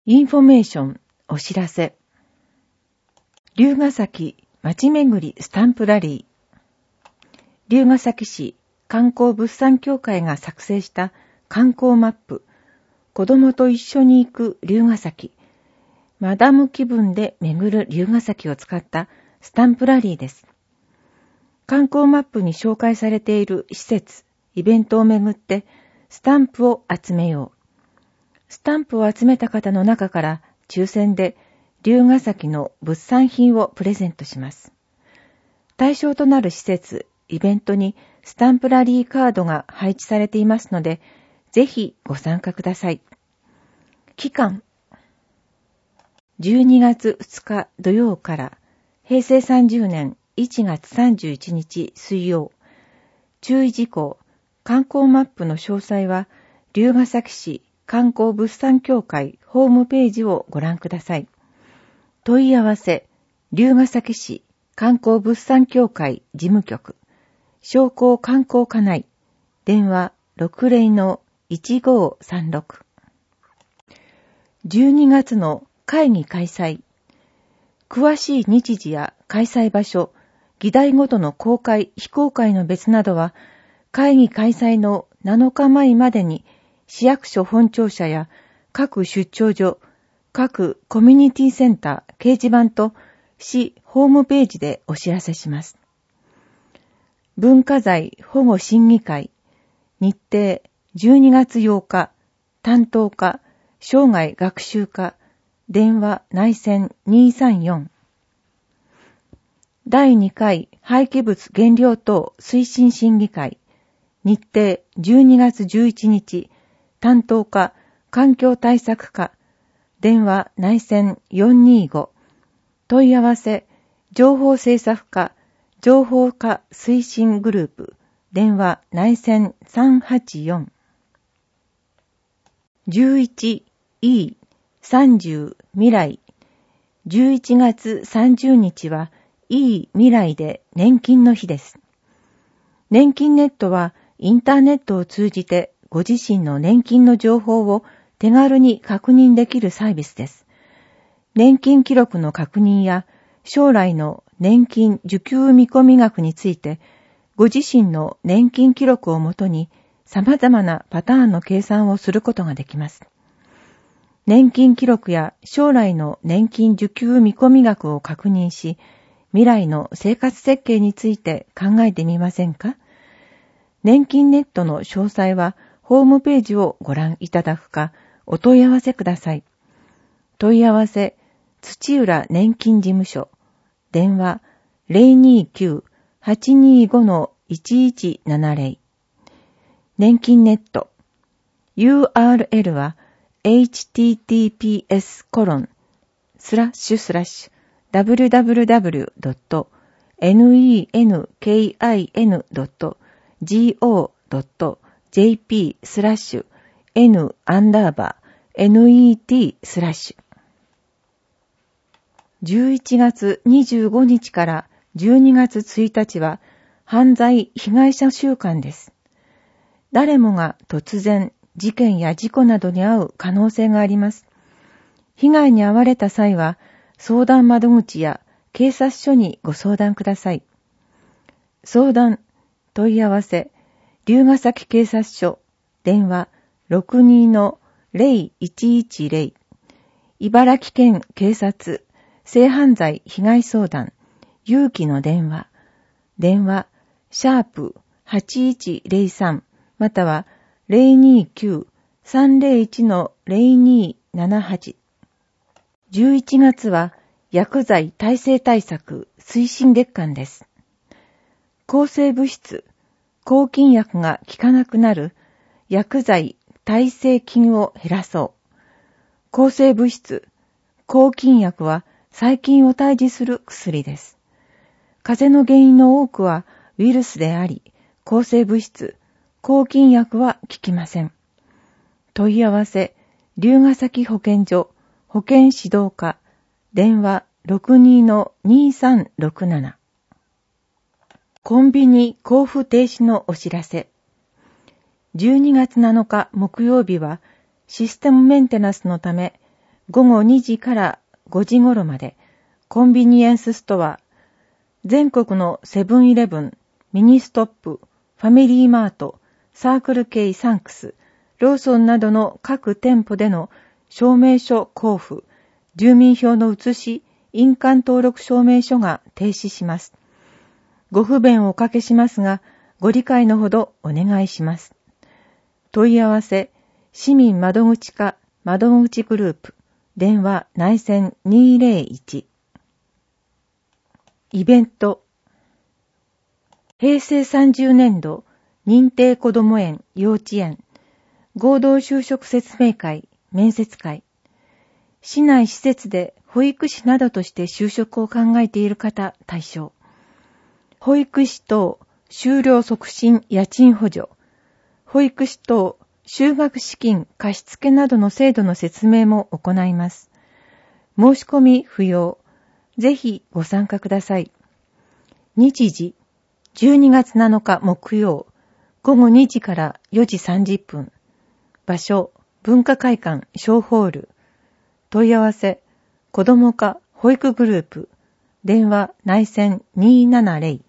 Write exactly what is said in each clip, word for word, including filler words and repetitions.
インフォメーション、お知らせ。龍ヶ崎街巡りスタンプラリー。龍ヶ崎市観光物産協会が作成した観光マップ、子供と一緒に行く龍ヶ崎、マダム気分で巡る龍ヶ崎を使ったスタンプラリーです。観光マップに紹介されている施設、イベントを巡ってスタンプを集めよう。スタンプを集めた方の中から抽選で龍ヶ崎の物産品をプレゼントします。対象となる施設、イベントにスタンプラリーカードが配置されていますので、ぜひご参加ください。期間、じゅうにがつふつか土曜からへいせいさんじゅうねんいちがつさんじゅういちにち水曜。注意事項、観光マップの詳細は龍ヶ崎市観光物産協会ホームページをご覧ください。問い合わせ、龍ヶ崎市観光物産協会事務局、商工観光課内、電話 ろくゼロのいちごさんろく。じゅうにがつの会議開催。詳しい日時や開催場所、議題ごとの公開、非公開の別などは、会議開催のなのかまえまでに市役所本庁舎や各出張所、各コミュニティセンター、掲示板と市ホームページでお知らせします。文化財保護審議会、日程じゅうにがつようか、担当課、生涯学習課、電話内線にさんよん。だいにかい廃棄物減量等推進審議会、日程じゅうにがつじゅういちにち、担当課、環境対策課、電話内線よんにーご。問い合わせ、情報政策課、情報課推進グループ、電話内線さんはちよん。じゅういちイーさんじゅう 未来。じゅういちがつさんじゅうにちは、いい未来で年金の日です。年金ネットはインターネットを通じてご自身の年金の情報を手軽に確認できるサービスです。年金記録の確認や将来の年金受給見込み額についてご自身の年金記録をもとに様々なパターンの計算をすることができます。年金記録や将来の年金受給見込み額を確認し、未来の生活設計について考えてみませんか？年金ネットの詳細はホームページをご覧いただくかお問い合わせください。問い合わせ、土浦年金事務所、電話 ゼロにきゅう はちにご いちいちななゼロ。年金ネット、ユーアールエル は エイチティーティーピーエスコロンスラッシュスラッシュダブリューダブリューダブリュードットネンキンドットゴードットジェーピー スラッシュ n アンダーバー net スラッシュ。じゅういちがつにじゅうごにちからじゅうにがつついたちは犯罪被害者週間です。誰もが突然事件や事故などに遭う可能性があります。被害に遭われた際は相談窓口や警察署にご相談ください。相談、問い合わせ、龍ヶ崎警察署、電話 ろくにのゼロいちいちゼロ。茨城県警察、性犯罪被害相談、勇気の電話、電話、シャープはちいちゼロさん、または ゼロにきゅう さんゼロいち ゼロにななはち。じゅういちがつは薬剤耐性対策推進月間です。抗生物質、抗菌薬が効かなくなる薬剤耐性菌を減らそう。抗生物質、抗菌薬は細菌を退治する薬です。風邪の原因の多くはウイルスであり、抗生物質、抗菌薬は効きません。問い合わせ、龍ヶ崎保健所、保健指導課、電話 ろくにのにさんろくなな。コンビニ交付停止のお知らせ。じゅうにがつなのか木曜日はシステムメンテナンスのためごごにじからごじ頃まで、コンビニエンスストア、全国のセブンイレブン、ミニストップ、ファミリーマート、サークル系サンクス、ローソンなどの各店舗での証明書交付、住民票の写し、印鑑登録証明書が停止します。ご不便をおかけしますが、ご理解のほどお願いします。問い合わせ、市民窓口課窓口グループ、電話内線にーぜろいち。イベント。へいせいさんじゅうねんど認定こども園幼稚園合同就職説明会面接会。市内施設で保育士などとして就職を考えている方対象。保育士等就労促進家賃補助、保育士等就学資金貸付などの制度の説明も行います。申し込み不要。ぜひご参加ください。日時、じゅうにがつなのか木曜、ごごにじからよじさんじゅっぷん。場所、文化会館小ホール。問い合わせ、子ども課保育グループ。電話内線にーななぜろ。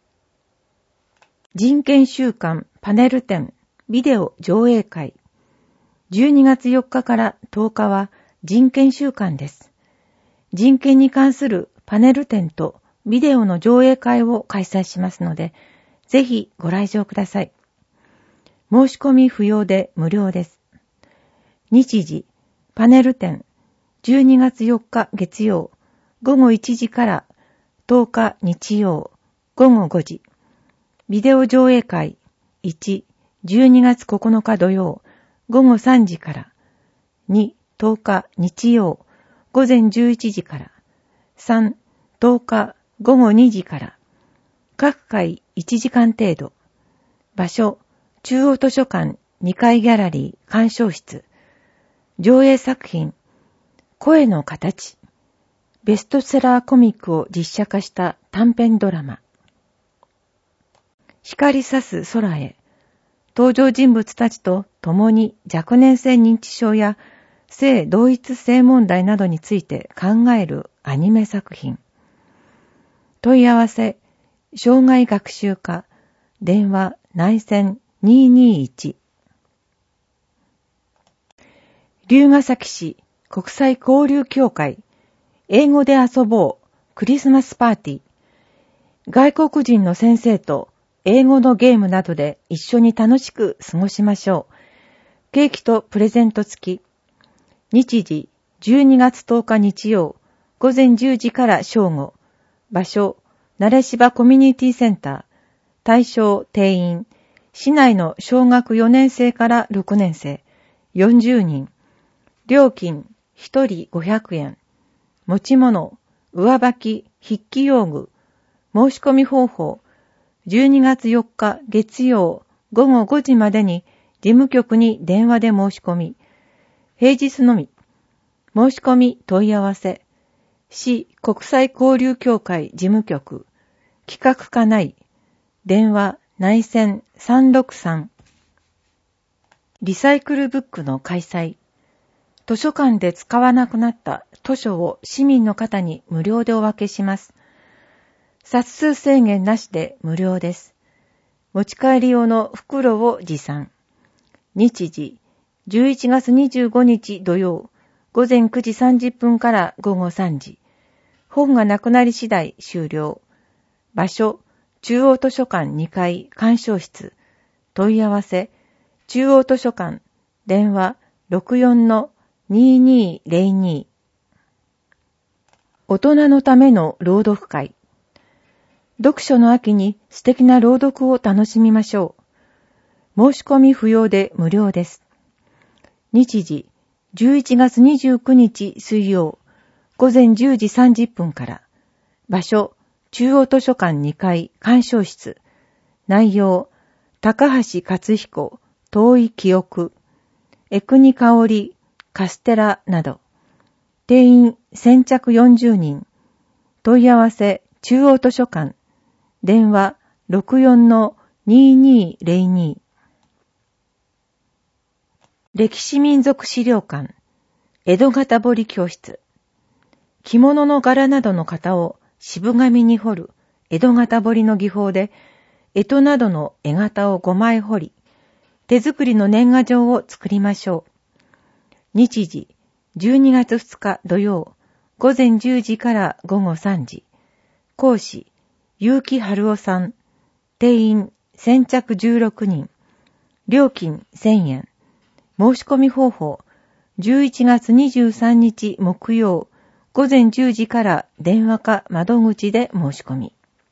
人権週間パネル展ビデオ上映会。じゅうにがつよっかからとおかは人権週間です。人権に関するパネル展とビデオの上映会を開催しますので、ぜひご来場ください。申し込み不要で無料です。日時、パネル展、じゅうにがつよっか月曜、ごごいちじからとおか日曜、ごごごじ。ビデオ上映会、いち、じゅうにがつここのか土曜、ごごさんじから、に、とおか日曜、ごぜんじゅういちじから、さん、とおかごごにじから、各回いちじかん程度、場所、中央図書館にかいギャラリー鑑賞室、上映作品、声の形、ベストセラーコミックを実写化した短編ドラマ、光さす空へ、登場人物たちと共に若年性認知症や性同一性問題などについて考えるアニメ作品。問い合わせ、障害学習課、電話内線にーにーいち。龍ケ崎市国際交流協会、英語で遊ぼうクリスマスパーティー。外国人の先生と英語のゲームなどで一緒に楽しく過ごしましょう。ケーキとプレゼント付き。日時、じゅうにがつとおか日曜、ごぜんじゅうじから正午。場所、慣芝コミュニティセンター。対象、定員。市内の小学よねんせいからろくねんせい、よんじゅうにん。料金、ひとりごひゃくえん。持ち物、上履き、筆記用具。申し込み方法、じゅうにがつよっか月曜ごごごじまでに事務局に電話で申し込み。平日のみ。申し込み問い合わせ。市国際交流協会事務局。企画課内。電話内線さんろくさん。リサイクルブックの開催。図書館で使わなくなった図書を市民の方に無料でお分けします。冊数制限なしで無料です。持ち帰り用の袋を持参。日時、じゅういちがつにじゅうごにち土曜、ごぜんくじさんじゅっぷんからごごさんじ。本がなくなり次第終了。場所、中央図書館にかい鑑賞室。問い合わせ、中央図書館、電話 ろくよんのにーにーぜろに。大人のための朗読会。読書の秋に素敵な朗読を楽しみましょう。申し込み不要で無料です。日時、じゅういちがつにじゅうくにち水曜、ごぜんじゅうじさんじゅっぷんから。場所、中央図書館にかい鑑賞室。内容、高橋克彦、遠い記憶、江国香織、カステラなど。定員先着よんじゅうにん。問い合わせ、中央図書館。電話 ろくよんのにーにーぜろに。歴史民族資料館。 江戸型彫り教室。着物の柄などの型を渋紙に彫る江戸型彫りの技法で、干支などの絵型をごまい彫り、手作りの年賀状を作りましょう。日時、じゅうにがつふつか土曜、午前じゅうじから午後さんじ。講師、結城春夫さん。定員、先着じゅうろくにん。料金せんえん。申し込み方法、じゅういちがつにじゅうさんにち木曜、午前じゅうじから電話か窓口で申し込み。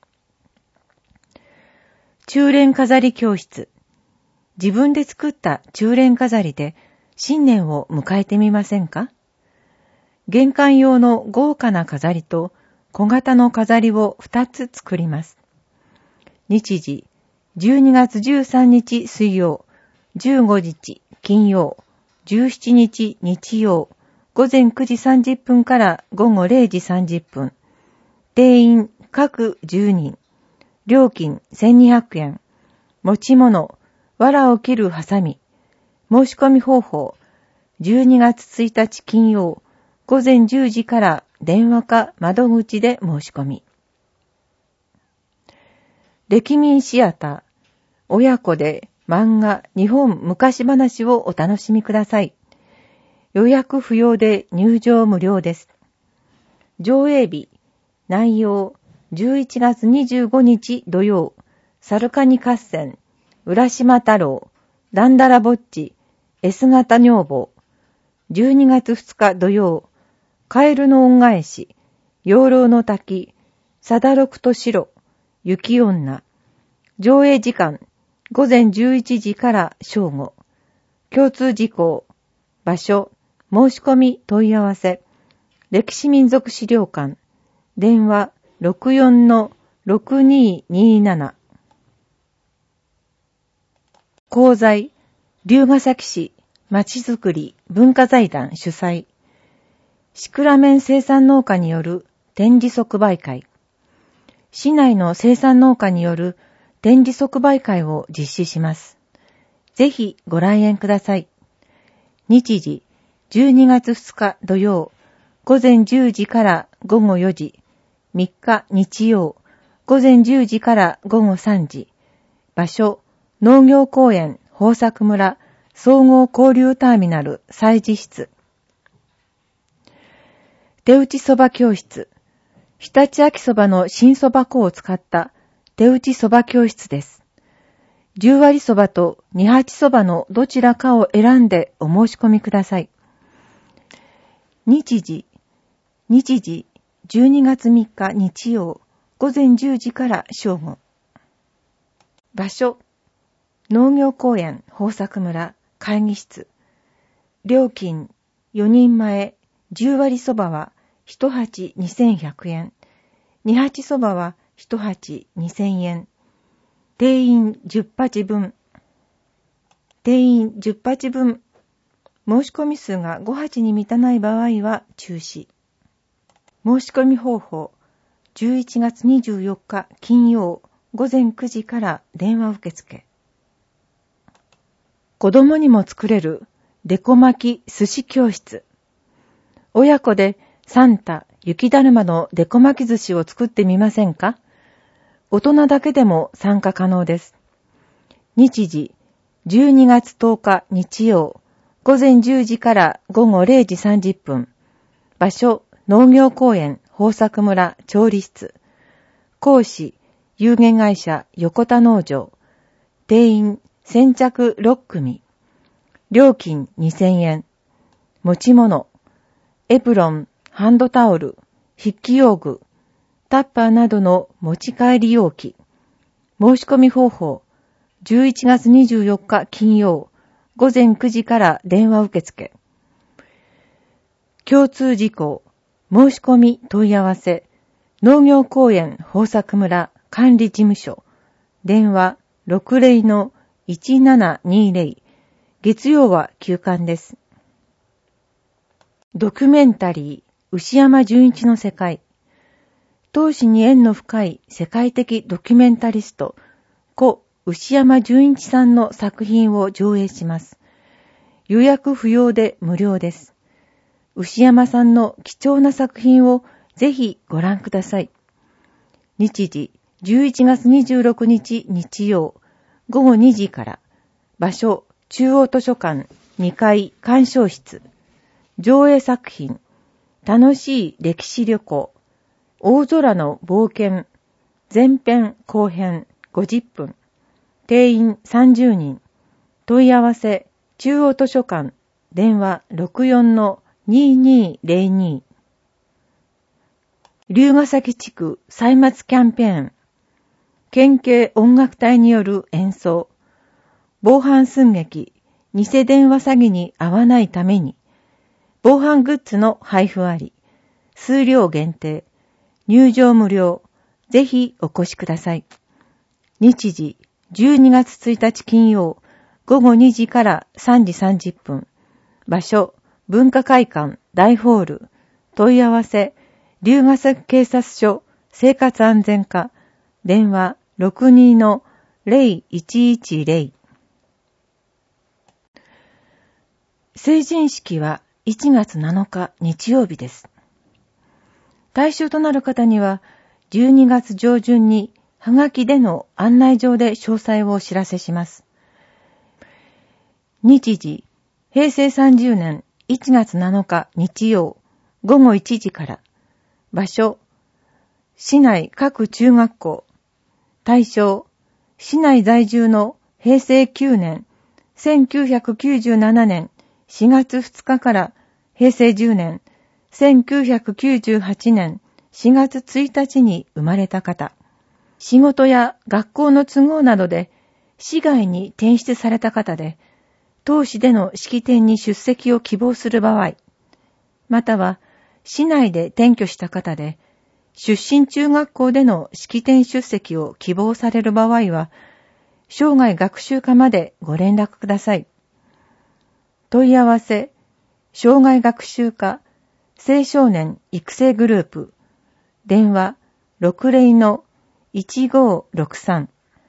中蓮飾り教室。自分で作った中蓮飾りで新年を迎えてみませんか？玄関用の豪華な飾りと小型の飾りをふたつ作ります。日時、じゅうにがつじゅうさんにち水曜、じゅうごにち金曜、じゅうしちにち日曜、午前くじさんじゅっぷんから午後れいじさんじゅっぷん。定員各じゅうにん。料金せんにひゃくえん。持ち物、藁を切るハサミ。申し込み方法、じゅうにがつついたち金曜、午前じゅうじから電話か窓口で申し込み。歴民シアター。親子で漫画、日本昔話をお楽しみください。予約不要で入場無料です。上映日、内容、じゅういちがつにじゅうごにち土曜、サルカニ合戦、浦島太郎、ダンダラぼっち、S 型女房。じゅうにがつふつか土曜、カエルの恩返し、養老の滝、サダロクと白、雪女。上映時間、午前じゅういちじから正午。共通事項、場所、申し込み問い合わせ、歴史民族資料館、電話 ろくよんのろくにーにーなな。講座、龍ケ崎市まちづくり文化財団主催、シクラメン生産農家による展示即売会。市内の生産農家による展示即売会を実施します。ぜひご来園ください。日時、じゅうにがつふつか土曜、午前じゅうじから午後よじ。みっか日曜、午前じゅうじから午後さんじ。場所、農業公園豊作村総合交流ターミナル催事室。手打ちそば教室。常陸秋そばの新そば粉を使った手打ちそば教室です。十割そばと二八そばのどちらかを選んでお申し込みください。日時、日時、じゅうにがつみっか日曜、午前じゅうじから正午。場所、農業公園豊作村会議室。料金、よにんまえ、十割そばは一鉢にせんひゃくえん。二八そばは一鉢にせんえん。定員じゅっぱちぶん。定員じゅっぱちぶん。申し込み数がご鉢に満たない場合は中止。申し込み方法、じゅういちがつにじゅうよっか金曜午前くじから電話受付。子供にも作れるデコ巻き寿司教室。親子でサンタ、雪だるまのデコ巻き寿司を作ってみませんか？大人だけでも参加可能です。日時、じゅうにがつとおか日曜、午前じゅうじから午後れいじさんじゅっぷん。場所、農業公園豊作村調理室。講師、有限会社横田農場。定員先着ろっくみ。料金にせんえん。持ち物、エプロン、ハンドタオル、筆記用具、タッパーなどの持ち帰り容器。申し込み方法、じゅういちがつにじゅうよっか金曜、午前くじから電話受付。共通事項、申し込み問い合わせ、農業公園豊作村管理事務所、電話 ろくぜろのいちななにぜろ、月曜は休館です。ドキュメンタリー、牛山純一の世界。当時に縁の深い世界的ドキュメンタリスト、故牛山純一さんの作品を上映します。予約不要で無料です。 牛山さんの貴重な作品をぜひご覧ください。日時じゅういちがつにじゅうろくにち日曜ごごにじから、場所中央図書館にかい鑑賞室、上映作品楽しい歴史旅行、大空の冒険、前編後編ごじゅっぷん、定員さんじゅうにん、問い合わせ中央図書館電話 ろくよんのにーにーぜろに。龍ヶ崎地区歳末キャンペーン、県警音楽隊による演奏、防犯寸劇、偽電話詐欺に遭わないために、防犯グッズの配布あり、数量限定、入場無料、ぜひお越しください。日時じゅうにがつついたち金曜ごごにじからさんじさんじゅっぷん、場所文化会館大ホール、問い合わせ龍ヶ崎警察署生活安全課電話 ろくにーのぜろいちいちぜろ。成人式はいちがつなのか日曜日です。対象となる方にはじゅうにがつ上旬にはがきでの案内状で詳細をお知らせします。日時、へいせいさんじゅうねんいちがつなのか日曜ごごいちじから、場所、市内各中学校、対象、市内在住のへいせいきゅうねん、せんきゅうひゃくきゅうじゅうななねんしがつふつかからへいせいじゅうねん、せんきゅうひゃくきゅうじゅうはちねんしがつついたちに生まれた方、仕事や学校の都合などで市外に転出された方で、当市での式典に出席を希望する場合、または市内で転居した方で、出身中学校での式典出席を希望される場合は、生涯学習課までご連絡ください。問い合わせ、生涯学習課青少年育成グループ、電話 ろくぜろのいちごろくさん。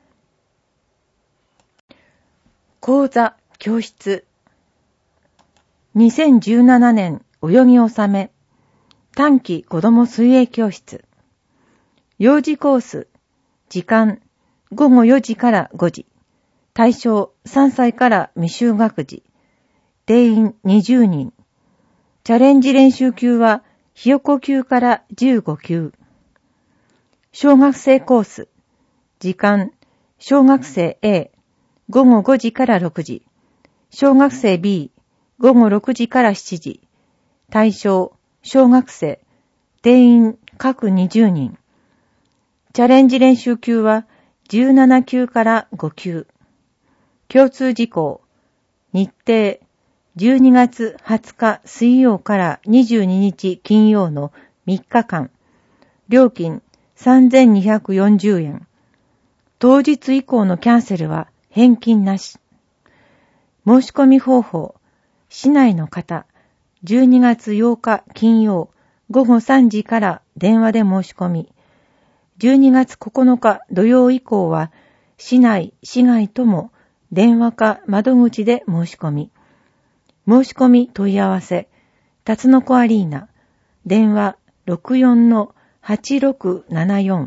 講座教室、にせんじゅうななねん泳ぎ納め短期子ども水泳教室、幼児コース、時間ごごよじからごじ、対象さんさいから未就学児、定員にじゅうにん、チャレンジ練習級はひよこ級からじゅうごきゅう、小学生コース、時間小学生 A、ごごごじからろくじ、小学生 B、ごごろくじからしちじ、対象小学生、定員各にじゅうにん、チャレンジ練習級はじゅうななきゅうからごきゅう、共通事項、日程じゅうにがつはつか水曜からにじゅうににち金曜のみっかかん、料金さんぜんにひゃくよんじゅうえん、当日以降のキャンセルは返金なし。申し込み方法、市内の方、じゅうにがつようか金曜ごごさんじから電話で申し込み、じゅうにがつここのか土曜以降は市内、市外とも電話か窓口で申し込み、申し込み問い合わせ、たつのこアリーナ、電話 ろくよんのはちろくななよん。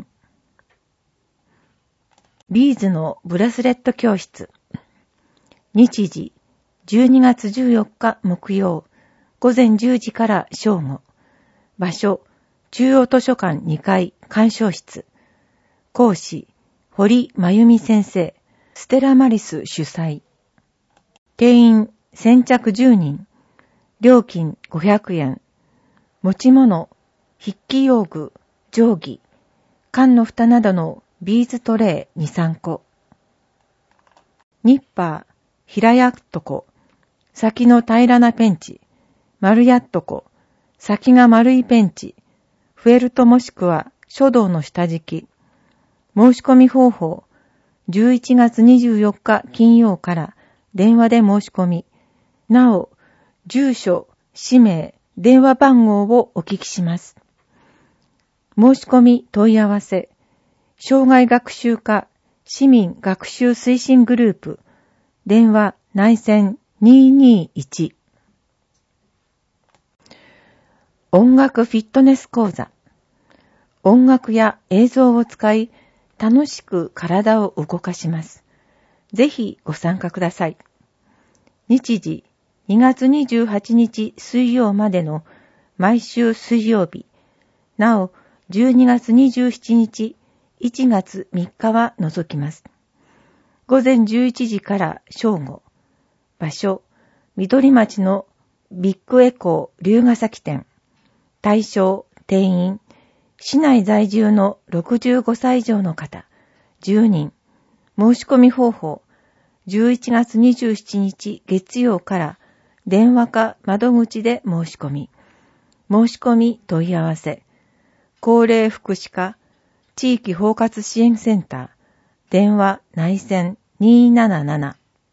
ビーズのブラスレット教室、日時じゅうにがつじゅうよっか木曜ごぜんじゅうじから正午、場所中央図書館にかい鑑賞室、講師堀真由美先生、ステラマリス主催、定員先着じゅうにん、料金ごひゃくえん、持ち物筆記用具、定規、缶の蓋などのビーズトレイに、さんこ、ニッパー、平やっとこ、先の平らなペンチ、丸やっとこ、先が丸いペンチ、フェルトもしくは書道の下敷き、申し込み方法、じゅういちがつにじゅうよっか金曜から電話で申し込み、なお、住所、氏名、電話番号をお聞きします。申し込み問い合わせ、障害学習課市民学習推進グループ、電話内線にーにーいち。 音楽フィットネス講座。音楽や映像を使い、楽しく体を動かします。ぜひご参加ください。日時、にがつにじゅうはちにち水曜までの毎週水曜日。なお、じゅうにがつにじゅうしちにち、いちがつみっかは除きます。午前じゅういちじから正午。場所、緑町のビッグエコー龍ヶ崎店。対象、定員、市内在住のろくじゅうごさい以上の方、じゅうにん。申し込み方法、じゅういちがつにじゅうしちにち月曜から電話か窓口で申し込み。申し込み問い合わせ、高齢福祉課、地域包括支援センター、電話内線にーなななな。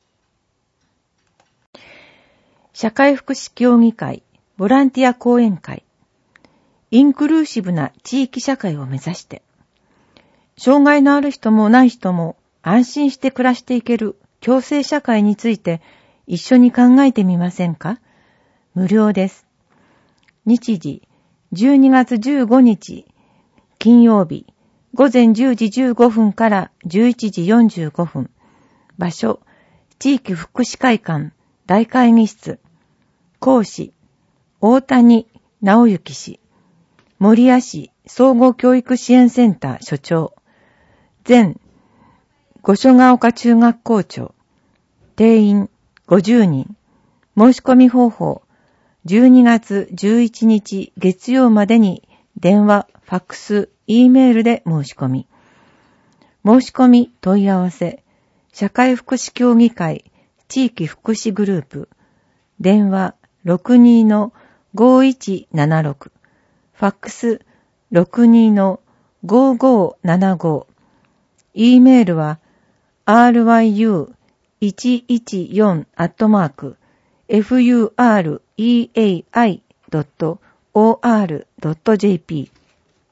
社会福祉協議会、ボランティア講演会、インクルーシブな地域社会を目指して、障害のある人もない人も安心して暮らしていける共生社会について一緒に考えてみませんか？無料です。日時、じゅうにがつじゅうごにち、金曜日、午前じゅうじじゅうごふんからじゅういちじよんじゅうごふん。場所、地域福祉会館、大会議室。講師、大谷直之氏。守谷市総合教育支援センター所長。前、五所ヶ丘中学校長。定員ごじゅうにん。申し込み方法、じゅうにがつじゅういちにち月曜までに電話、ファックス、Eメールで申し込み。申し込み問い合わせ、社会福祉協議会地域福祉グループ、電話 ろくにーのごーいちななろく、ファックス ろくにーのごーごーななご、Eメールは アールワイユーいちいちよん アットマーク エフユーアールイーエーアイ ドット オーアール ドット ジェーピー。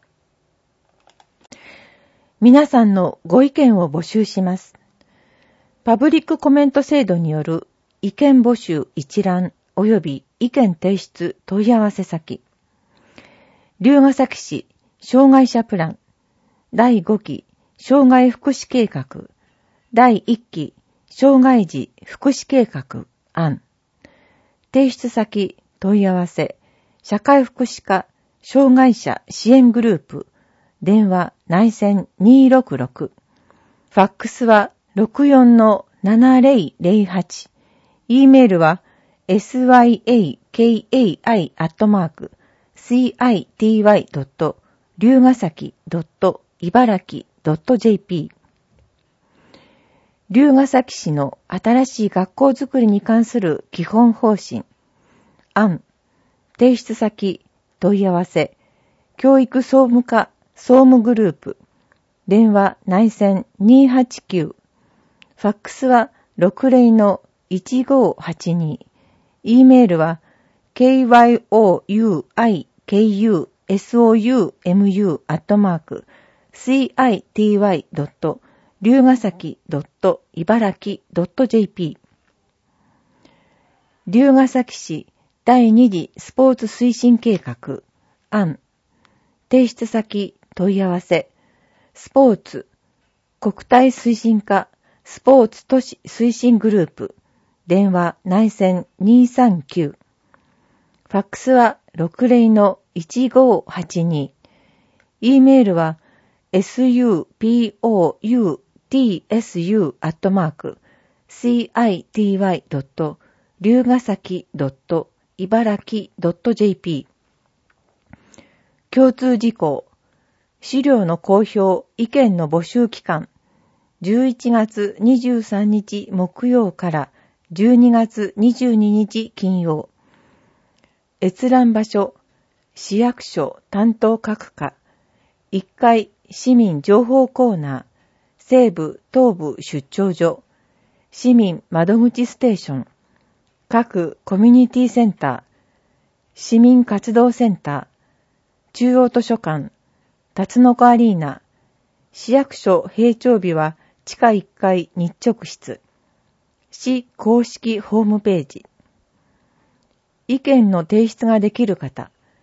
皆さんのご意見を募集します。パブリックコメント制度による意見募集一覧及び意見提出問い合わせ先。龍ヶ崎市障害者プランだいごき障害福祉計画だいいっき障害児福祉計画案。提出先問い合わせ社会福祉課障害者支援グループ電話内線にーろくろく、ファックスは ろくよんのななぜろぜろはち、Eメールは エスワイエーケーエーアイ アットマーク シーアイティーワイ ドット 龍ヶ崎 ドット 茨城 ドット ジェーピー。龍ヶ崎市の新しい学校づくりに関する基本方針案。提出先問い合わせ教育総務課総務グループ電話内線にーはちきゅう、ファックスは ろくぜろのいちごーはちに、Eメールは ケーワイオーユーアイケーユーエスオーユーエムユー アットマーク シーアイティーワイ ドット 龍ヶ崎 ドット 茨城 ドット ジェーピー。龍ヶ崎市だいに次スポーツ推進計画案。提出先問い合わせスポーツ国体推進課スポーツ都市推進グループ電話内線にーさんきゅう、ファックスは ろくぜろのいちごーはちに、Eメールは エスユーピーオーユーティーエスユー アットマーク シーアイティーワイ ドット 龍ヶ崎 ドット 茨城 ドット ジェーピー。共通事項資料の公表意見の募集期間じゅういちがつにじゅうさんにち木曜からじゅうにがつにじゅうににち金曜。閲覧場所市役所担当各課いっかい市民情報コーナー西部東部出張所市民窓口ステーション各コミュニティセンター市民活動センター中央図書館辰の子アリーナ市役所閉庁日は地下いっかい日直室市公式ホームページ。意見の提出ができる方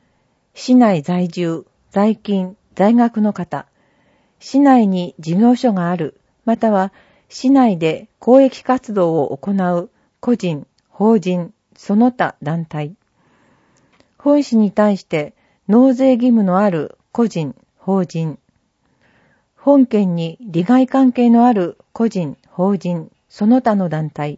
市内在住、在勤、在学の方、市内に事業所がある、または市内で公益活動を行う個人、法人、その他団体、本市に対して納税義務のある個人、法人、本県に利害関係のある個人、法人、その他の団体、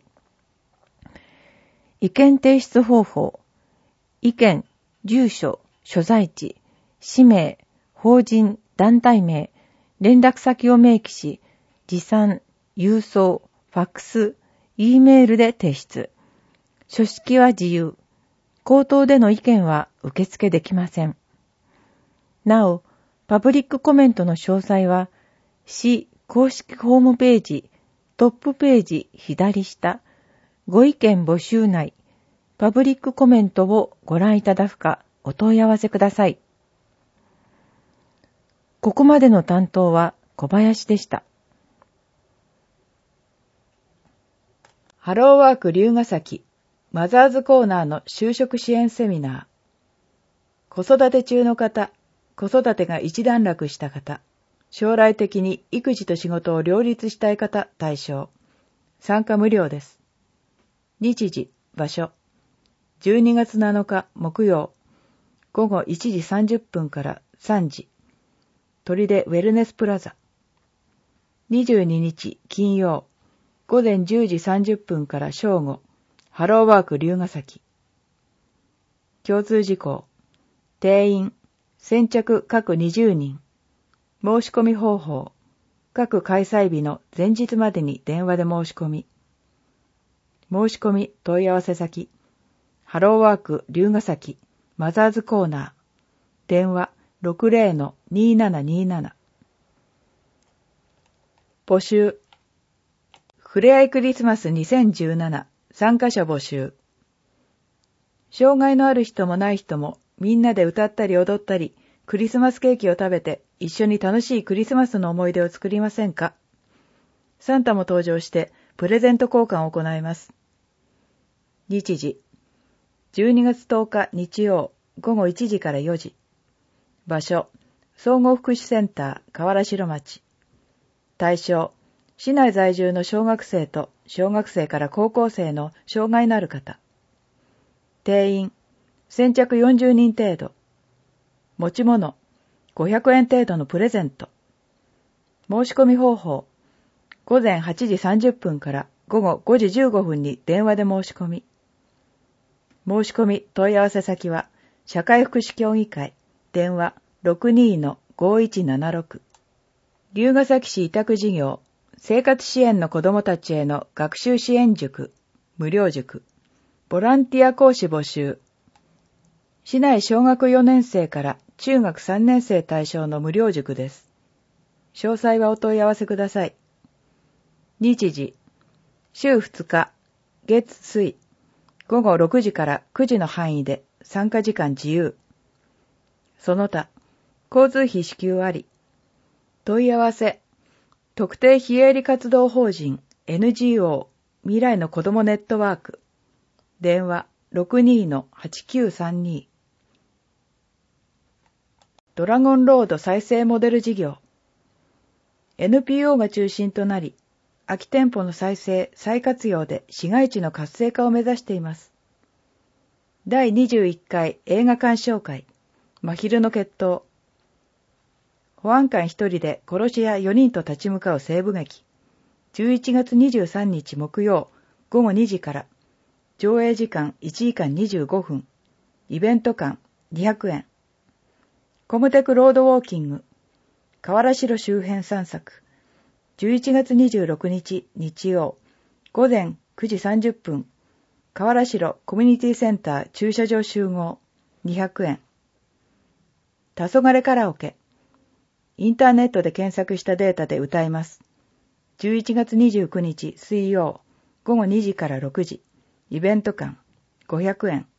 意見提出方法、意見、住所、所在地、氏名、法人、団体名、連絡先を明記し、持参、郵送、ファックス、Eメールで提出。書式は自由。口頭での意見は受付できません。なお、パブリックコメントの詳細は、市公式ホームページ、トップページ左下、ご意見募集内、パブリックコメントをご覧いただくかお問い合わせください。ここまでの担当は小林でした。 ハローワーク龍ヶ崎マザーズコーナーの就職支援セミナー。子育て中の方、子育てが一段落した方、将来的に育児と仕事を両立したい方対象。参加無料です。日時、場所。じゅうにがつなのか木曜、午後いちじさんじゅっぷんからさんじ、砦ウェルネスプラザ。にじゅうににち金曜、午前じゅうじさんじゅっぷんから正午、ハローワーク龍ヶ崎。共通事項、定員、先着各にじゅうにん。申し込み方法、各開催日の前日までに電話で申し込み。申し込み問い合わせ先、ハローワーク龍ヶ崎マザーズコーナー、電話 ろくぜろのにーななにーなな。募集、ふれあいクリスマスにせんじゅうなな参加者募集。障害のある人もない人もみんなで歌ったり踊ったり、クリスマスケーキを食べて一緒に楽しいクリスマスの思い出を作りませんか？サンタも登場してプレゼント交換を行います。日時、じゅうにがつとおか日曜午後いちじからよじ。場所、総合福祉センター河原城町。対象、市内在住の小学生と小学生から高校生の障害のある方。定員、先着よんじゅうにん程度。持ち物、ごひゃくえん程度のプレゼント。申し込み方法、午前はちじさんじゅっぷんから午後ごじじゅうごふんに電話で申し込み。申し込み問い合わせ先は、社会福祉協議会、電話 ろくにーのごいちななろく。龍ヶ崎市委託事業、生活支援の子どもたちへの学習支援塾、無料塾、ボランティア講師募集。市内小学よねん生から中学さんねん生対象の無料塾です。詳細はお問い合わせください。日時、週ふつか、月水、午後ろくじからくじの範囲で参加時間自由。その他、交通費支給あり。問い合わせ、特定非営利活動法人 エヌジーオー 未来の子どもネットワーク。電話 ろくにーのはちきゅうさんに。ドラゴンロード再生モデル事業。エヌピーオー が中心となり、空き店舗の再生・再活用で市街地の活性化を目指しています。だいにじゅういっかい映画鑑賞会、真昼の決闘。保安官一人で殺し屋よにんと立ち向かう西部劇。じゅういちがつにじゅうさんにち木曜午後にじから。上映時間いちじかんにじゅうごふん。イベント館にひゃくえん。コムテクロードウォーキング。河原城周辺散策。じゅういちがつにじゅうろくにち日曜午前くじさんじゅっぷん。河原城コミュニティセンター駐車場集合にひゃくえん。黄昏カラオケ。インターネットで検索したデータで歌います。じゅういちがつにじゅうくにち水曜午後にじからろくじ。イベント館ごひゃくえん。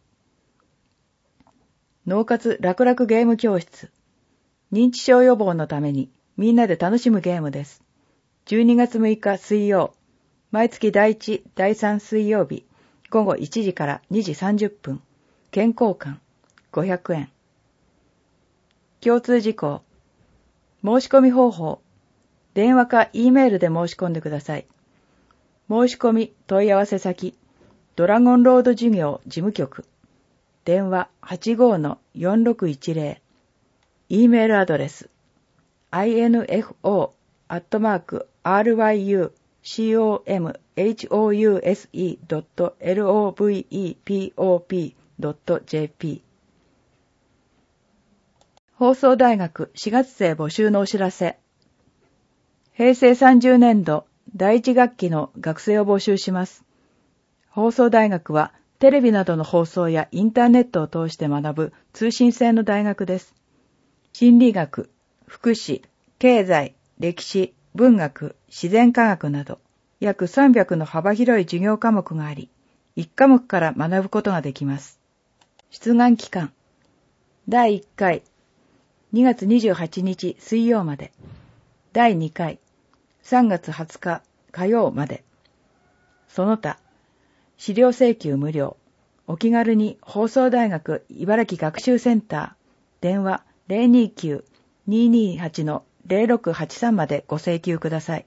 脳活楽々ゲーム教室。認知症予防のためにみんなで楽しむゲームです。じゅうにがつむいか水曜、毎月だいいち、だいさん水曜日、午後いちじからにじさんじゅっぷん。健康館ごひゃくえん。 共通事項。申し込み方法。電話か E メールで申し込んでください。申し込み問い合わせ先。ドラゴンロード事業事務局。電話 はちごーのよんろくいちぜろ。E メールアドレス。アイエヌエフオー アットマーク アールワイユー シーオーエム エイチ オー ユー エス イー ドット エル オー ブイ イー ピー オー ピー ドット ジェーピー。放送大学しがつ生募集のお知らせ。平成さんじゅうねんどだいいち学期の学生を募集します。放送大学はテレビなどの放送やインターネットを通して学ぶ通信制の大学です。心理学、福祉、経済、歴史、文学、自然科学など約さんびゃくの幅広い授業科目があり、いち科目から学ぶことができます。出願期間。だいいっかい、にがつにじゅうはちにち水曜まで。だいにかい、さんがつはつか火曜まで。その他、資料請求無料。お気軽に放送大学茨城学習センター、電話 ゼロにきゅう にーにーはち のゼロろくはちさんまでご請求ください。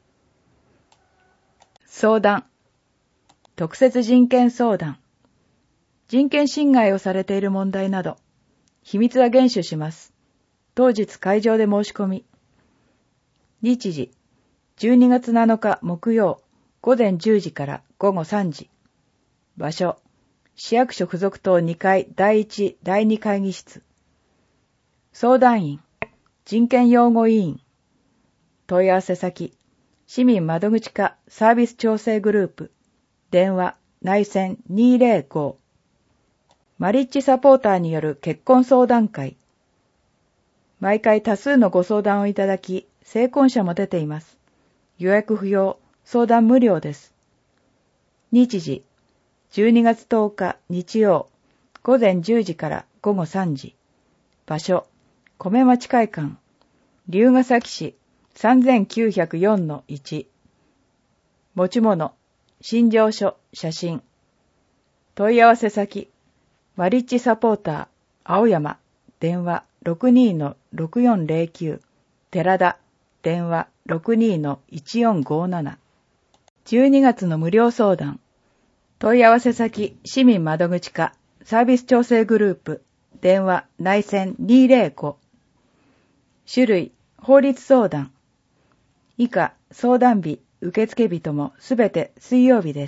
相談。特設人権相談。人権侵害をされている問題など、秘密は厳守します。当日会場で申し込み。日時、じゅうにがつなのか木曜、ごぜんじゅうじからごごさんじ。場所、市役所附属棟にかいだいいちだいに会議室。相談員、人権擁護委員。問い合わせ先、市民窓口課サービス調整グループ。電話、内線にーぜろご。マリッジサポーターによる結婚相談会。毎回多数のご相談をいただき、成婚者も出ています。予約不要、相談無料です。日時、じゅうにがつとおか日曜、ごぜんじゅうじからごごさんじ。場所、米町会館、龍ケ崎市 さんぜんきゅうひゃくよんのいち。持ち物、診療書、写真。問い合わせ先、マリッジサポーター、青山、電話 ろくにーのろくよんぜろきゅう、寺田、電話 ろくにーのいちよんごなな。じゅうにがつの無料相談。問い合わせ先、市民窓口課、サービス調整グループ、電話、内線にーぜろご。種類、法律相談。以下、相談日、受付日ともすべて水曜日です。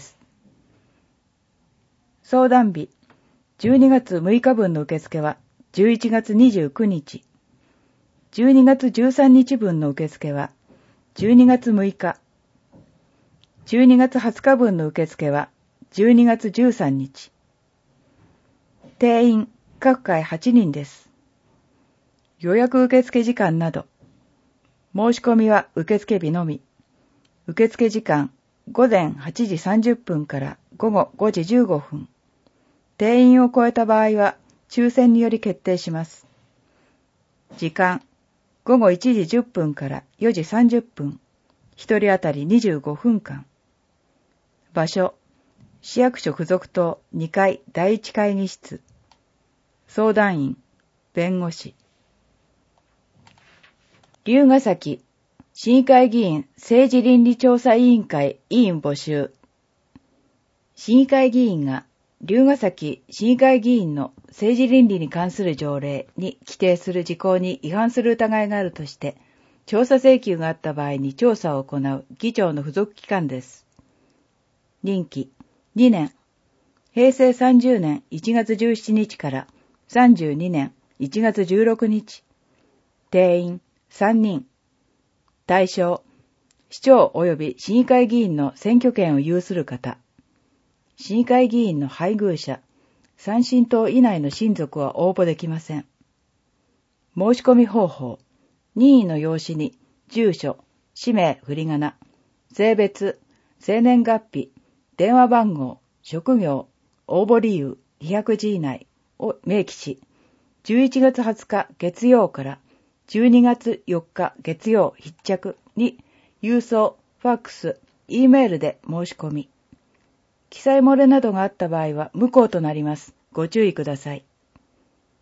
相談日、じゅうにがつむいか分の受付はじゅういちがつにじゅうくにち。じゅうにがつじゅうさんにち分の受付はじゅうにがつむいか。じゅうにがつはつか分の受付はじゅうにがつじゅうさんにち。定員、各回はちにんです。予約受付時間など。申し込みは受付日のみ。受付時間、ごぜんはちじさんじゅっぷんからごごごじじゅうごふん。定員を超えた場合は、抽選により決定します。時間、ごごいちじじゅっぷんからよじさんじゅっぷん。一人当たりにじゅうごふんかん。場所、市役所附属棟にかいだいいち会議室。相談員、弁護士。龍ケ崎市議会議員政治倫理調査委員会委員募集。市議会議員が龍ケ崎市議会議員の政治倫理に関する条例に規定する事項に違反する疑いがあるとして、調査請求があった場合に調査を行う議長の付属機関です。任期にねん。へいせいさんじゅうねんいちがつじゅうしちにちからさんじゅうにねんいちがつじゅうろくにち。定員さんにん。対象、市長及び市議会議員の選挙権を有する方。市議会議員の配偶者、参進党以内の親族は応募できません。申し込み方法、任意の用紙に住所、氏名、振り仮名、性別、生年月日、電話番号、職業、応募理由、にひゃくじ以内を明記し、じゅういちがつはつか月曜からじゅうにがつよっか月曜必着に郵送、ファックス、E メールで申し込み。記載漏れなどがあった場合は無効となります。ご注意ください。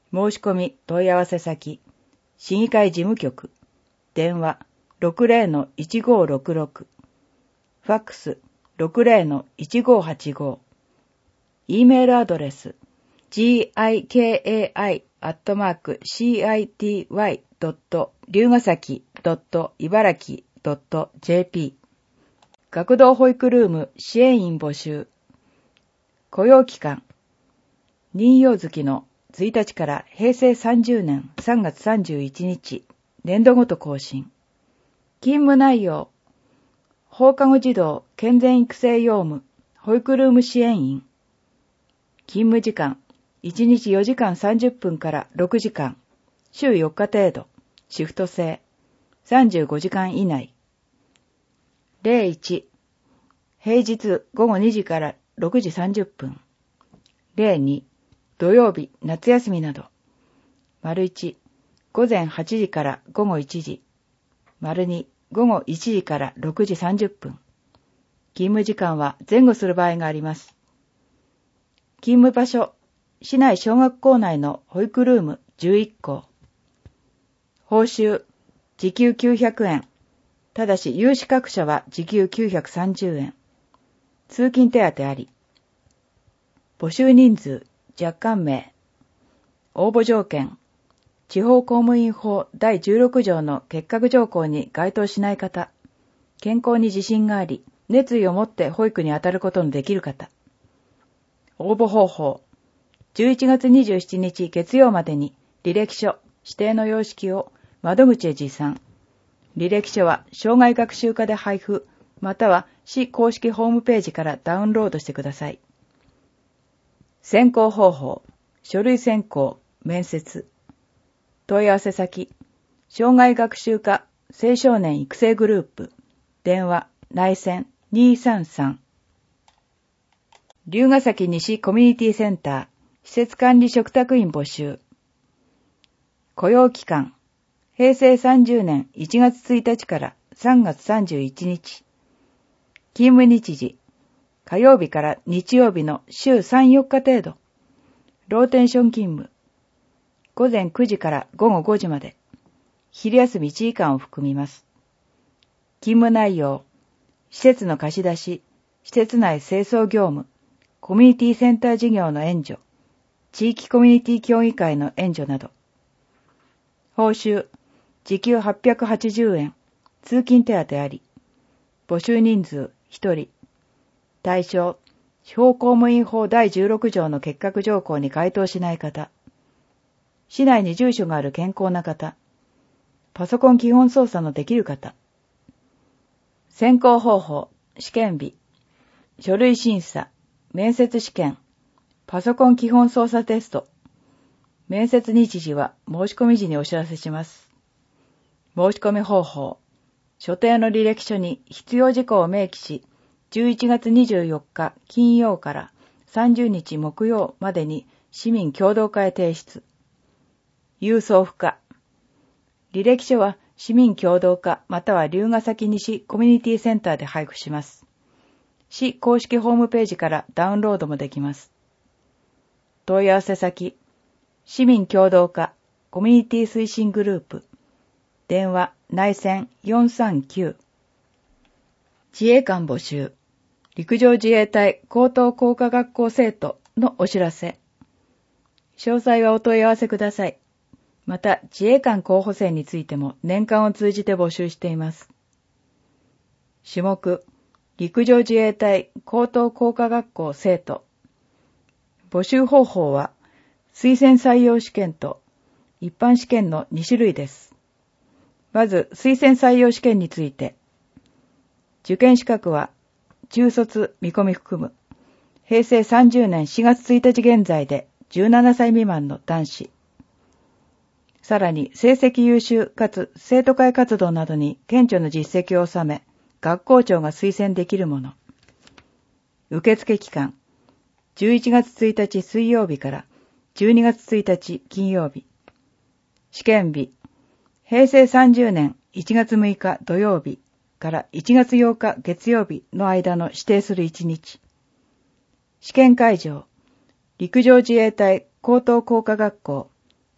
申し込み問い合わせ先、市議会事務局、電話 ろくぜろのいちごろくろく、ファックス ろくぜろのいちごはちご、E メールアドレス ギカイ アットマーク シーアイティーワイ ドット 龍ヶ崎 ドット 茨城 ドット ジェーピー 学童保育ルーム支援員募集。雇用期間任用月のついたちからへいせいさんじゅうねんさんがつさんじゅういちにち、年度ごと更新。勤務内容放課後児童健全育成用務保育ルーム支援員。勤務時間いちにちよじかんさんじゅっぷんからろくじかん、週よっか程度、シフト制、さんじゅうごじかん以内。例いち、平日ごごにじからろくじさんじゅっぷん。例に、土曜日、夏休みなど。丸いち、ごぜんはちじからごごいちじ。丸に、ごごいちじからろくじさんじゅっぷん。勤務時間は前後する場合があります。勤務場所、市内小学校内の保育ルームじゅういっこう。報酬、時給きゅうひゃくえん。ただし、有資格者は時給きゅうひゃくさんじゅうえん。通勤手当あり。募集人数、若干名。応募条件、地方公務員法だいじゅうろくじょうの欠格条項に該当しない方。健康に自信があり、熱意を持って保育に当たることのできる方。応募方法。じゅういちがつにじゅうしちにち月曜までに履歴書、指定の様式を窓口へ持参。履歴書は障害学習課で配布、または市公式ホームページからダウンロードしてください。選考方法、書類選考、面接。問い合わせ先、障害学習課青少年育成グループ、電話、内線にさんさん。龍ヶ崎西コミュニティセンター、施設管理嘱託員募集。雇用期間、へいせいさんじゅうねんいちがつついたちからさんがつさんじゅういちにち。勤務日時、火曜日から日曜日の週さん、よっか程度。ローテンション勤務。ごぜんくじからごごごじまで。昼休みいちじかんを含みます。勤務内容、施設の貸し出し、施設内清掃業務、コミュニティセンター事業の援助、地域コミュニティ協議会の援助など。報酬、時給はっぴゃくはちじゅうえん、通勤手当あり。募集人数ひとり。対象、地方公務員法だいじゅうろくじょうの欠格条項に該当しない方。市内に住所がある健康な方。パソコン基本操作のできる方。選考方法、試験日、書類審査、面接試験、パソコン基本操作テスト。面接日時は申し込み時にお知らせします。申し込み方法、所定の履歴書に必要事項を明記し、じゅういちがつにじゅうよっか金曜からさんじゅうにち木曜までに市民協同課へ提出。郵送付加。履歴書は市民協同課または龍ヶ崎西コミュニティセンターで配布します。市公式ホームページからダウンロードもできます。問い合わせ先、市民協同課コミュニティ推進グループ、電話内線よんさんきゅう。自衛官募集、陸上自衛隊高等工科学校生徒のお知らせ。詳細はお問い合わせください。また、自衛官候補生についても年間を通じて募集しています。種目、陸上自衛隊高等工科学校生徒。募集方法は、推薦採用試験と一般試験のにしゅるいです。まず、推薦採用試験について。受験資格は、中卒見込み含む、へいせいさんじゅうねんしがつついたち現在でじゅうななさい未満の男子。さらに、成績優秀かつ生徒会活動などに顕著な実績を収め、学校長が推薦できるもの。受付期間、じゅういちがつついたち水曜日からじゅうにがつついたち金曜日。試験日、へいせいさんじゅうねんいちがつむいか土曜日からいちがつようか月曜日の間の指定するいちにち。試験会場、陸上自衛隊高等工科学校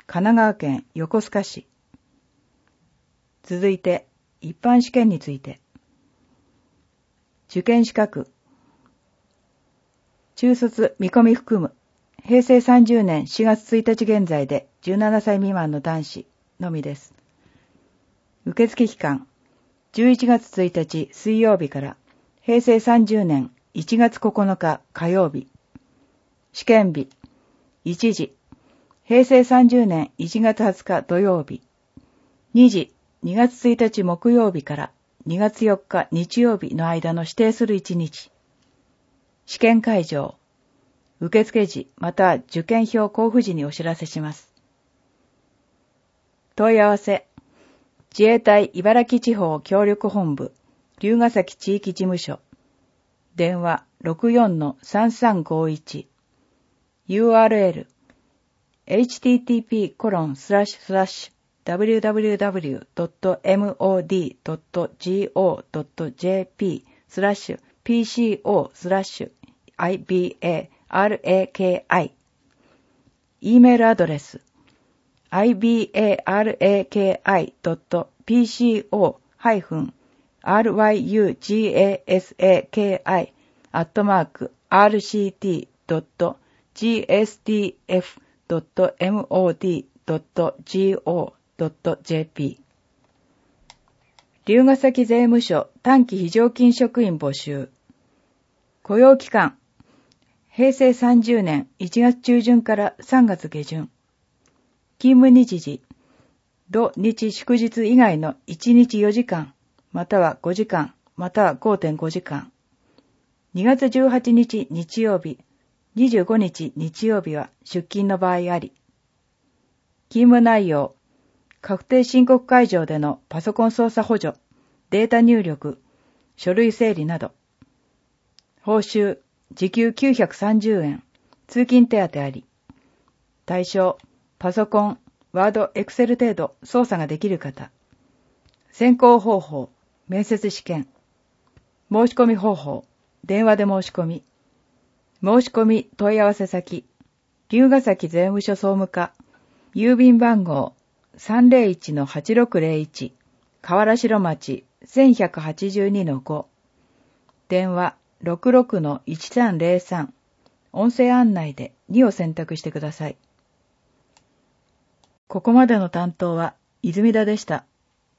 神奈川県横須賀市。続いて、一般試験について。受験資格。中卒見込み含む、へいせいさんじゅうねんしがつついたち現在でじゅうななさい未満の男子のみです。受付期間、じゅういちがつついたち水曜日からへいせいさんじゅうねんいちがつここのか火曜日。試験日、いちじ、へいせいさんじゅうねんいちがつはつか土曜日。にじ、にがつついたち木曜日からにがつよっか日曜日の間の指定するいちにち。試験会場、受付時または受験票交付時にお知らせします。問い合わせ、自衛隊茨城地方協力本部、龍ケ崎地域事務所、電話 ろくよんのさんさんごいち、ユーアールエル、エイチティーティーピーコロンスラッシュスラッシュダブリューダブリューダブリュードットエムオーディードットジーオードットジェーピー スラッシュ ピーシーオー スラッシュ アイビーエーアールエーケーアイ E メールアドレス アイビーエーアールエーケーアイドットピーシーオーハイフンアールワイユージーエーエスエーケーアイ アットマーク アールシーティードットジーエスティーエフドットエムオーディードットジーオードットジェーピー 龍ケ崎税務署短期非常勤職員募集。雇用期間、へいせいさんじゅうねんいちがつちゅうじゅんからさんがつげじゅん。勤務日時、土日祝日以外のいちにちよじかん、またはごじかん、または ごてんごじかん。にがつじゅうはちにち日曜日、にじゅうごにち日曜日は出勤の場合あり。勤務内容、確定申告会場でのパソコン操作補助、データ入力、書類整理など。報酬、時給きゅうひゃくさんじゅうえん、通勤手当あり。対象、パソコン、ワード、エクセル程度操作ができる方。選考方法、面接試験。申し込み方法、電話で申し込み。申し込み問い合わせ先、龍ケ崎税務署総務課、郵便番号 さんぜろいちのはちろくぜろいち、河原城町 せんひゃくはちじゅうにのご、電話 ろくろくのいちさんぜろさん、音声案内でにを選択してください。ここまでの担当は泉田でした。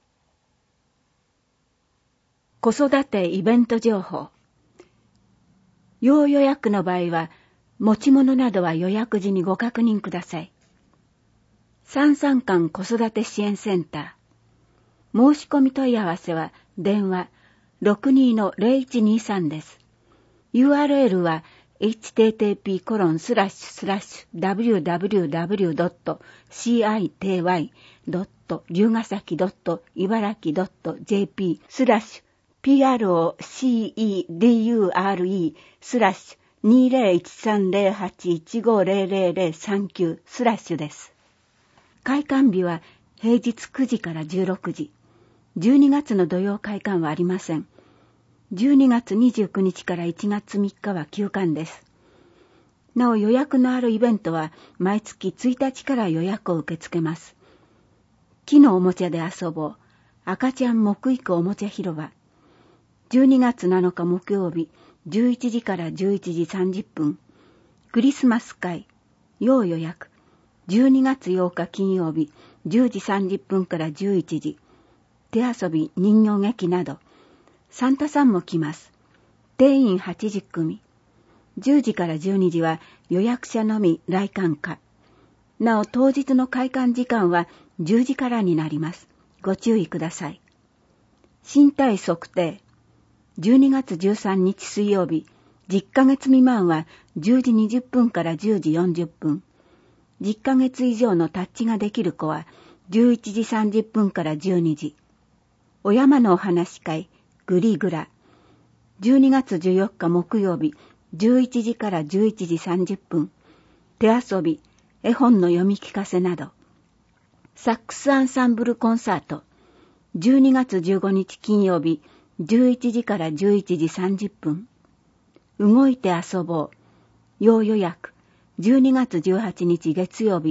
子育てイベント情報。要予約の場合は、持ち物などは予約時にご確認ください。三三館子育て支援センター。申し込み問い合わせは電話 ろくにのぜろいちにさん です。ユーアールエル は エイチティーティーピーコロンスラッシュスラッシュダブリューダブリューダブリュードットシーアイティーワイドット龍ケ崎ドット茨城ドットジェーピー スラッシュ ピーアールオーシーイーディーユーアールイー スラッシュにぜろいちさんぜろはちいちごぜろぜろぜろさんきゅうスラッシュです。開館日は平日くじからじゅうろくじ。じゅうにがつの土曜開館はありません。じゅうにがつにじゅうくにちからいちがつみっかは休館です。なお予約のあるイベントは毎月ついたちから予約を受け付けます。木のおもちゃで遊ぼう。赤ちゃん木育おもちゃ広場。じゅうにがつなのか木曜日、じゅういちじからじゅういちじさんじゅっぷん。クリスマス会、要予約。じゅうにがつようか金曜日、じゅうじさんじゅっぷんからじゅういちじ。手遊び、人形劇など。サンタさんも来ます。定員はちじゅっくみ。じゅうじからじゅうにじは予約者のみ来館可。なお当日の開館時間はじゅうじからになります。ご注意ください。身体測定。じゅうにがつじゅうさんにち水曜日、じゅっかげつ未満はじゅうじにじゅっぷんからじゅうじよんじゅっぷん。じゅっかげつ以上のタッチができる子はじゅういちじさんじゅっぷんからじゅうにじ。お山のお話し会、グリグラ。じゅうにがつじゅうよっか木曜日、じゅういちじからじゅういちじさんじゅっぷん。手遊び、絵本の読み聞かせなど。サックスアンサンブルコンサート。じゅうにがつじゅうごにち金曜日、じゅういちじからじゅういちじさんじゅっぷん。動いて遊ぼう。要予約。じゅうにがつじゅうはちにち月曜日、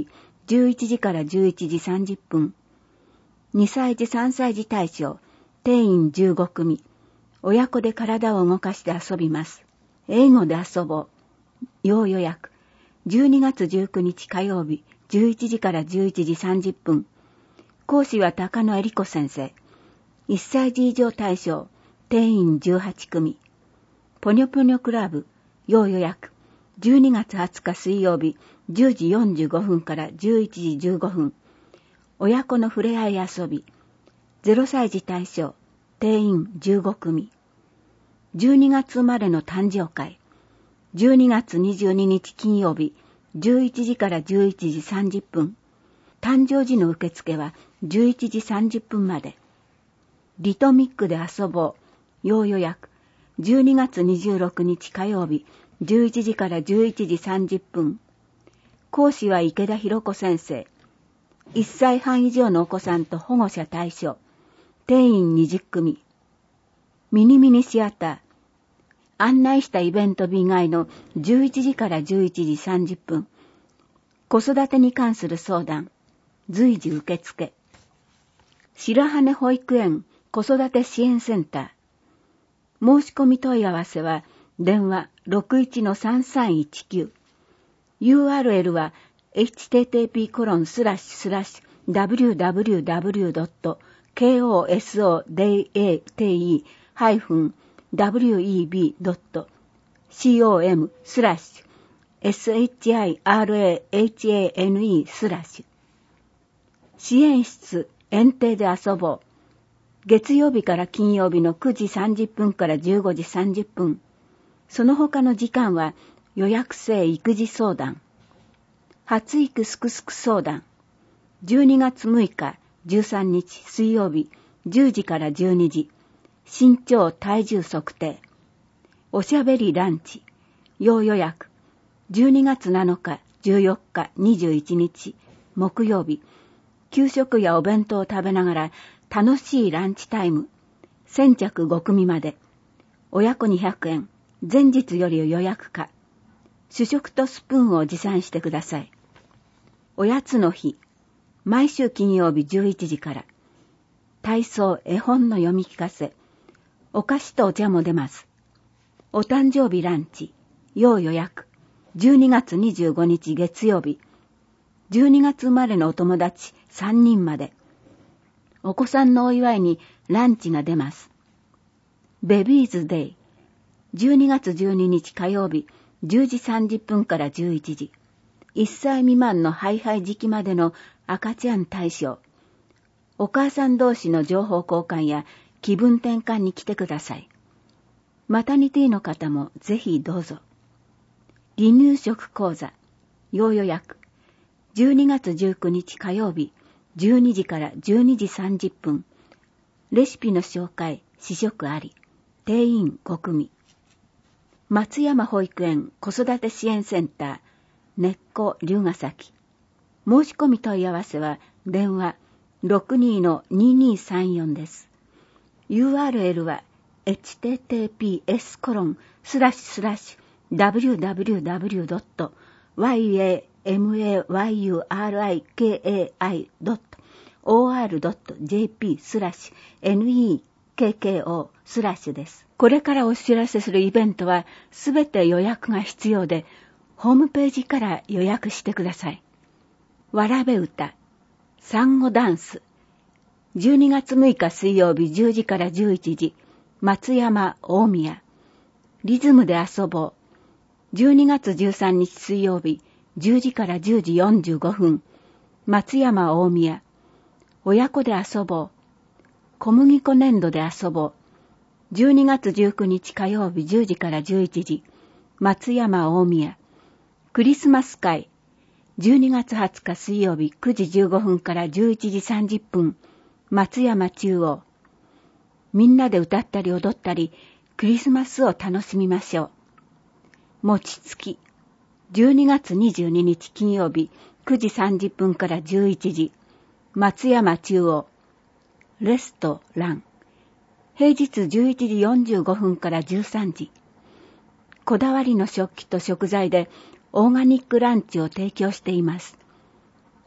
じゅういちじからじゅういちじさんじゅっぷん。にさいじさんさいじ対象、定員じゅうごくみ。親子で体を動かして遊びます。英語で遊ぼう。要予約。じゅうにがつじゅうくにち火曜日、じゅういちじからじゅういちじさんじゅっぷん。講師は高野恵理子先生。いっさいじ以上対象、定員じゅうはちくみ。ぽにょぽにょクラブ、要予約。じゅうにがつはつか水曜日、じゅうじよんじゅうごふんからじゅういちじじゅうごふん。親子のふれあい遊び。ゼロさいじ対象、定員じゅうごくみ。じゅうにがつ生まれの誕生会。じゅうにがつにじゅうににち金曜日、じゅういちじからじゅういちじさんじゅっぷん。誕生時の受付はじゅういちじさんじゅっぷんまで。リトミックで遊ぼう。要予約。じゅうにがつにじゅうろくにち火曜日、じゅういちじからじゅういちじさんじゅっぷん。講師は池田博子先生。いっさいはん以上のお子さんと保護者対象。定員にじゅっくみ。ミニミニシアター。案内したイベント日以外のじゅういちじからじゅういちじさんじゅっぷん。子育てに関する相談。随時受付。白羽保育園子育て支援センター。申し込み問い合わせは電話 ろくいちのさんさんいちきゅう。ユーアールエル は エイチティーティーピーコロンスラッシュスラッシュダブリューダブリューダブリュードットコソダテハイフンダブリューイービードットコムスラッシュエスエイチアイアールエーエイチエーエヌイースラッシュ。支援室園庭で遊ぼう。月曜日から金曜日のくじさんじゅっぷんからじゅうごじさんじゅっぷん。その他の時間は予約制育児相談。発育すくすく相談。じゅうにがつむいか、じゅうさんにち水曜日、じゅうじからじゅうにじ。身長体重測定。おしゃべりランチ。要予約。じゅうにがつなのか、じゅうよっか、にじゅういちにち木曜日。給食やお弁当を食べながら楽しいランチタイム。先着ごくみまで。親子にひゃくえん。前日より予約可。主食とスプーンを持参してください。おやつの日。毎週金曜日じゅういちじから。体操、絵本の読み聞かせ。お菓子とお茶も出ます。お誕生日ランチ。要予約。じゅうにがつにじゅうごにち月曜日。じゅうにがつ生まれのお友達さんにんまで。お子さんのお祝いにランチが出ます。ベビーズデイ。じゅうにがつじゅうににち火曜日、じゅうじさんじゅっぷんからじゅういちじ。いっさい未満のハイハイ時期までの赤ちゃん対象。お母さん同士の情報交換や気分転換に来てください。マタニティの方もぜひどうぞ。離乳食講座。要予約。じゅうにがつじゅうくにち火曜日、じゅうにじからじゅうにじさんじゅっぷん。レシピの紹介、試食あり。定員ごくみ。松山保育園子育て支援センター、根っこ龍ヶ崎。申し込み問い合わせは電話 ろくにのににさんよん です。ユーアールエル は エイチティーティーピーエスコロンスラッシュスラッシュダブリューダブリューダブリュードットワイエーエムエーワイユーアールアイケーエーアイドットオーアールドットジェーピースラッシュエヌイーケーケーオースラッシュです。これからお知らせするイベントはすべて予約が必要で、ホームページから予約してください。わらべ歌、産後ダンス。じゅうにがつむいか水曜日じゅうじからじゅういちじ、松山大宮。リズムで遊ぼう。じゅうにがつじゅうさんにち水曜日じゅうじからじゅうじよんじゅうごふん、松山大宮。親子で遊ぼう。小麦粉粘土で遊ぼう。じゅうにがつじゅうくにち火曜日じゅうじからじゅういちじ、松山大宮。クリスマス会。じゅうにがつはつか水曜日くじじゅうごふんからじゅういちじさんじゅっぷん、松山中央。みんなで歌ったり踊ったり、クリスマスを楽しみましょう。餅つき。じゅうにがつにじゅうににち金曜日くじさんじゅっぷんからじゅういちじ、松山中央。レストラン。平日じゅういちじよんじゅうごふんからじゅうさんじ。こだわりの食器と食材でオーガニックランチを提供しています。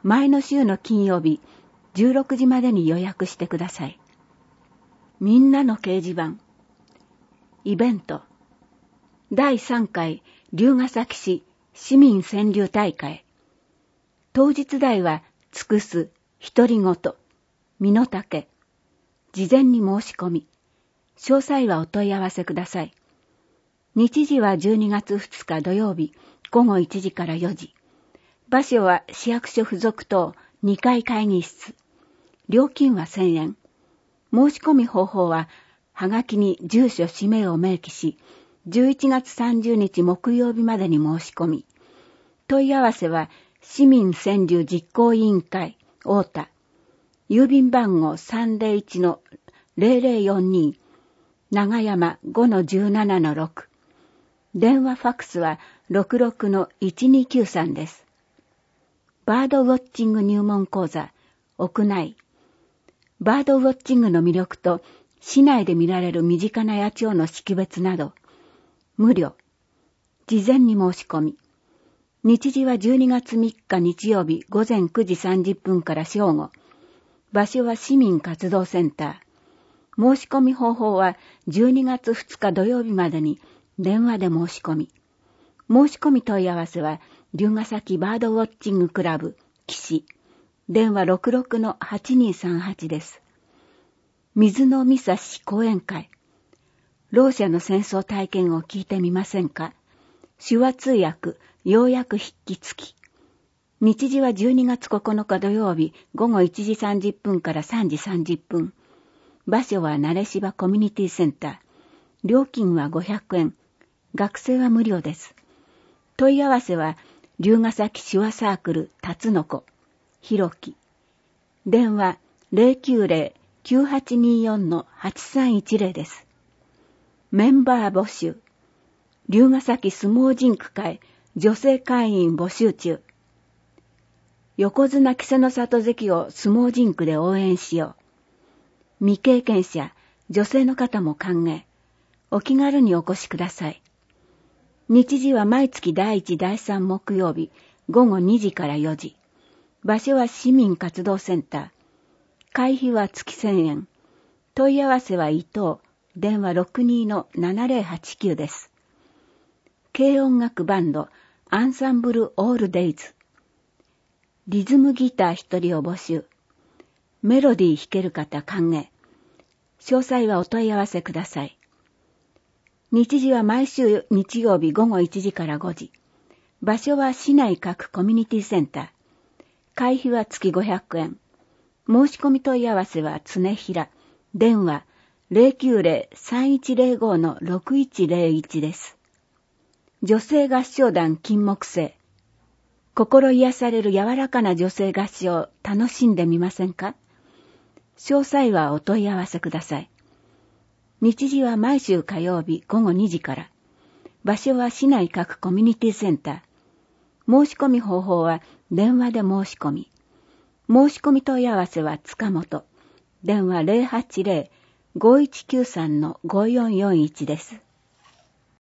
前の週の金曜日じゅうろくじまでに予約してください。みんなの掲示板。イベント。だいさんかい龍ケ崎市市民川柳大会。当日題は尽くす、独り言、身の丈。事前に申し込み。詳細はお問い合わせください。日時はじゅうにがつふつか土曜日ごごいちじからよじ。場所は市役所附属棟にかい会議室。料金はせんえん。申し込み方法は、はがきに住所氏名を明記し、じゅういちがつさんじゅうにち木曜日までに申し込み。問い合わせは、市民川柳実行委員会、太田。郵便番号 さんぜろいちのぜろぜろよんに、長山 ごのじゅうななのろく。電話ファックスは ろくろくのいちにきゅうさん です。バードウォッチング入門講座、屋内。バードウォッチングの魅力と、市内で見られる身近な野鳥の識別など、無料。事前に申し込み。日時はじゅうにがつみっか日曜日ごぜんくじさんじゅっぷんから正午。場所は市民活動センター。申し込み方法はじゅうにがつふつか土曜日までに電話で申し込み。申し込み問い合わせは、龍ケ崎バードウォッチングクラブ、岸。電話 ろくろくのはちにさんはち です。水の三差講演会。ろう者の戦争体験を聞いてみませんか？手話通訳、要約筆記付き。日時はじゅうにがつここのか土曜日ごごいちじさんじゅっぷんからさんじさんじゅっぷん。場所は慣れ芝コミュニティセンター。料金はごひゃくえん。学生は無料です。問い合わせは、龍ケ崎手話サークル辰の子。ひろき。電話 ゼロきゅうゼロ きゅうはちによん はちさんいちゼロ です。メンバー募集。龍ケ崎相撲人区会女性会員募集中。横綱稀勢の里関を相撲人区で応援しよう。未経験者、女性の方も歓迎。お気軽にお越しください。日時は毎月だいいち、だいさん木曜日ごごにじからよじ。場所は市民活動センター。会費は月せんえん。問い合わせは伊藤。電話 ろくにのななぜろはちきゅう です。軽音楽バンドアンサンブルオールデイズ。リズムギター一人を募集。メロディー弾ける方歓迎。詳細はお問い合わせください。日時は毎週日曜日ごごいちじからごじ。場所は市内各コミュニティセンター。会費は月ごひゃくえん。申し込み問い合わせは常平。電話 ゼロきゅうゼロ さんいちゼロご のろくいちゼロいち です。女性合唱団金木犀。心癒される柔らかな女性合唱を楽しんでみませんか？詳細はお問い合わせください。日時は毎週火曜日ごごにじから。場所は市内各コミュニティセンター。申し込み方法は電話で申し込み。申し込み問い合わせは塚本。電話 ゼロはちゼロ ごいちきゅうさんのごよんよんいち です。